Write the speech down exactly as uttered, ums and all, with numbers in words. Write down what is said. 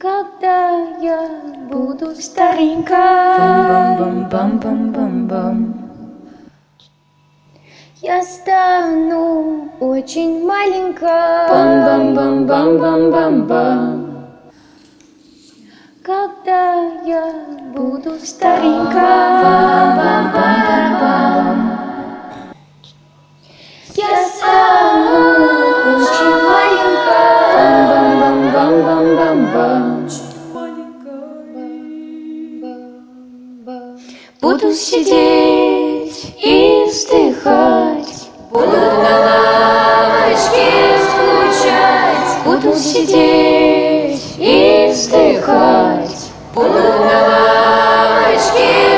Когда я буду старенькой, Бам-бам-бам-бам-бам-бам. я стану очень маленькой. Бам-бам-бам-бам-бам-бам-бам. Когда я буду старенькой, Бам-бам-бам-бам-бам. я стану очень маленькой. Бам-бам-бам-бам-бам-бам. Буду сидеть и вздыхать, Буду на лавочке скучать, буду сидеть и вздыхать. буду на лавочке